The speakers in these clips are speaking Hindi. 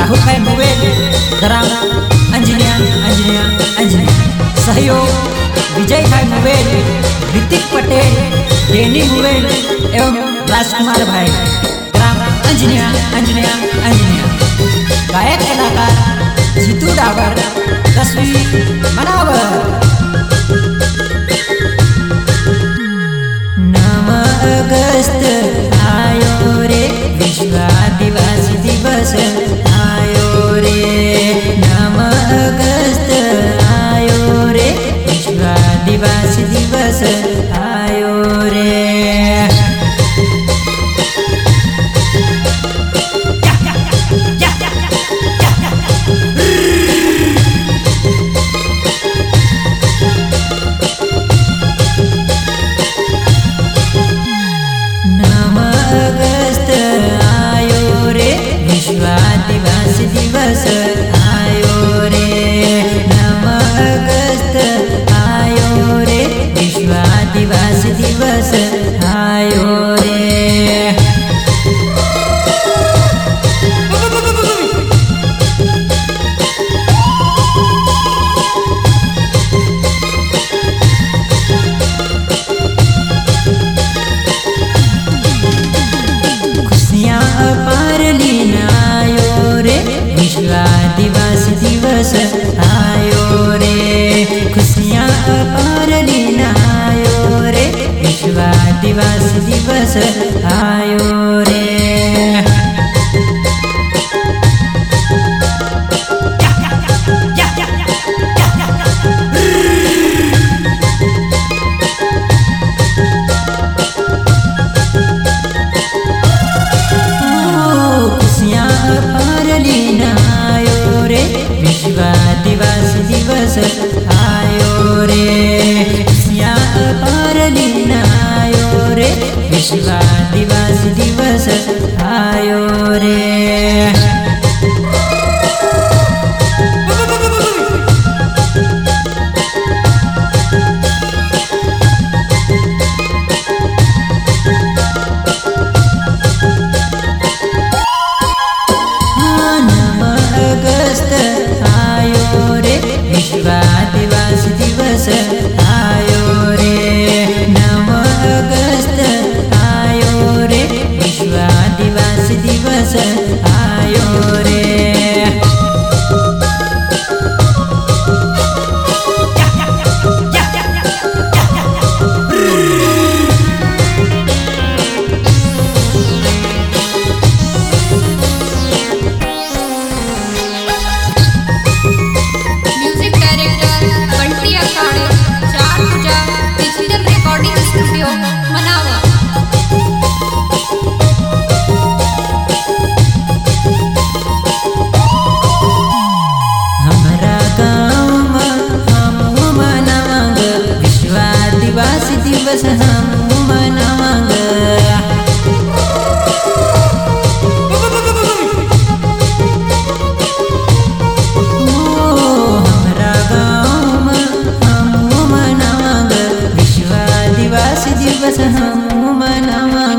राहुल भाई मुवेल ग्राम अंजनिया सहयोग विजय भाई मुवेल, ऋतिक पटेल, डेनी मुवेल एवं राजकुमार भाई ग्राम अंजनिया। गायक कलाकार जीतू डावर, तस्वीर मनावर। 9 अगस्त आयो रे, विश्व आदिवासी दिवस आयो रे। 9 अगस्त आयो रे, विश्व आदिवासी दिवस आयो रे। आदिवासी दिवस आयो रे, 9 अगस्त आयो रे, विश्व आदिवासी दिवस आयो रे। खुशियाँ अपार लीना विश्व आदिवासी दिवस आयो रे, खुशियाँ अपार लीना आयो रे, विश्व आदिवासी दिवस आयो रे। खुशियाँ अपार लीना विश्व आदिवासी दिवस आयो रे, खुशियाँ अपार लीना आयो रे, विश्व आदिवासी दिवस आयो रे। विश्व आदिवासी दिवस आयो रे, 9 अगस्त आयो रे, विश्व आदिवासी दिवस आयो रे। हमारा गाँव में हम मनावांग विश्व आदिवासी दिवस, हम मनावांग। हमारा गाँव में हम मनावांग विश्व आदिवासी दिवस, हम मनावांग।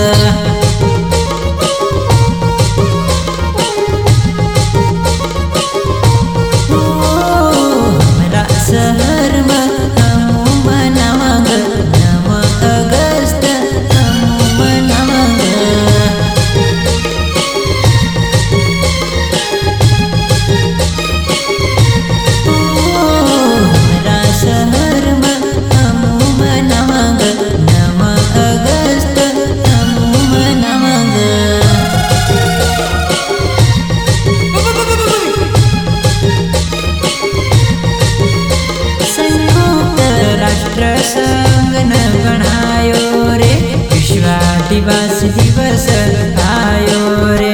शहर में हम मनावांग 9 अगस्त हम मनावांग। हमारा शहर में हम मनावांग 9 अगस्त हम मनावांग। राष्ट्र संघ न बनायो रे, विश्व आदिवासी दिवस आयो रे।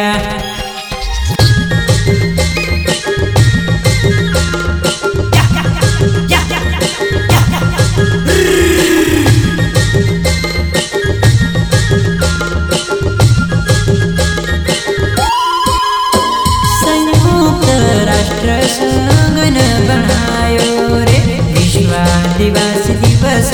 संयुक्त राष्ट्र संघ न बनायो रे, विश्व आदिवासी दिवस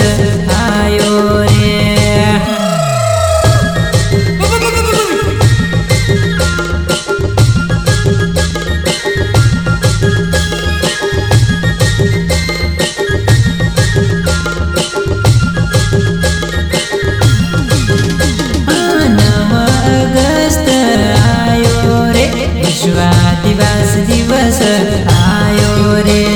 आयो रे।